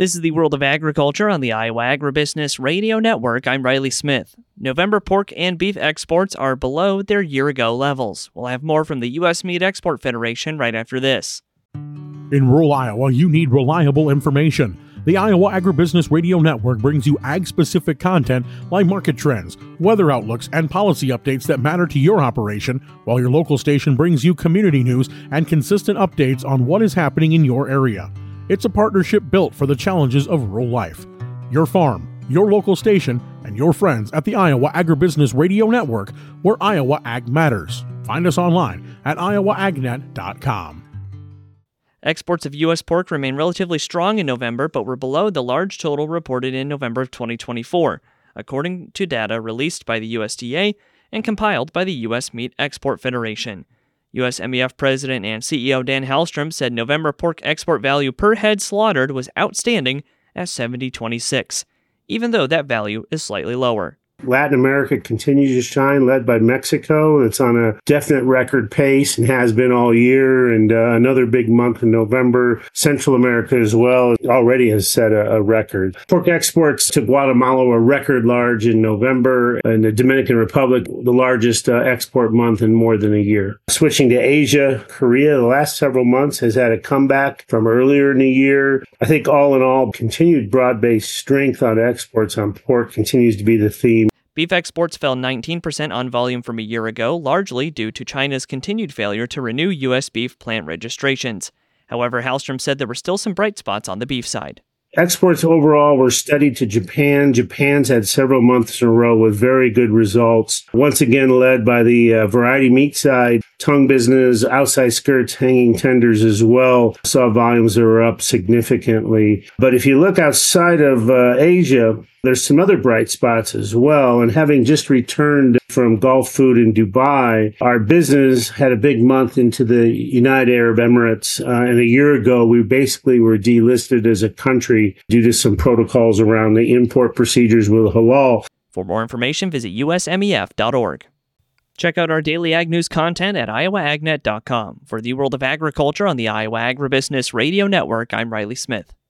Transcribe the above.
This is the World of Agriculture on the Iowa Agribusiness Radio Network. I'm Riley Smith. November pork and beef exports are below their year-ago levels. We'll have more from the U.S. Meat Export Federation right after this. In rural Iowa, you need reliable information. The Iowa Agribusiness Radio Network brings you ag-specific content like market trends, weather outlooks, and policy updates that matter to your operation, while your local station brings you community news and consistent updates on what is happening in your area. It's a partnership built for the challenges of rural life. Your farm, your local station, and your friends at the Iowa Agribusiness Radio Network, where Iowa Ag matters. Find us online at iowaagnet.com. Exports of U.S. pork remain relatively strong in November, but were below the large total reported in November of 2024, according to data released by the USDA and compiled by the U.S. Meat Export Federation. USMEF President and CEO Dan Halstrom said November pork export value per head slaughtered was outstanding at $70.26, even though that value is slightly lower. Latin America continues to shine, led by Mexico. It's on a definite record pace and has been all year. And another big month in November. Central America as well already has set a record. Pork exports to Guatemala were record large in November, and the Dominican Republic, the largest export month in more than a year. Switching to Asia, Korea, the last several months has had a comeback from earlier in the year. I think all in all, continued broad-based strength on exports on pork continues to be the theme. Beef exports fell 19% on volume from a year ago, largely due to China's continued failure to renew U.S. beef plant registrations. However, Halstrom said there were still some bright spots on the beef side. Exports overall were steady to Japan. Japan's had several months in a row with very good results. Once again, led by the variety meat side, tongue business, outside skirts, hanging tenders as well. Saw volumes that were up significantly. But if you look outside of Asia, there's some other bright spots as well. And having just returned from Gulf Food in Dubai, our business had a big month into the United Arab Emirates. And a year ago, we basically were delisted as a country due to some protocols around the import procedures with halal. For more information, visit usmef.org. Check out our daily ag news content at iowaagnet.com. For the World of Agriculture on the Iowa Agribusiness Radio Network, I'm Riley Smith.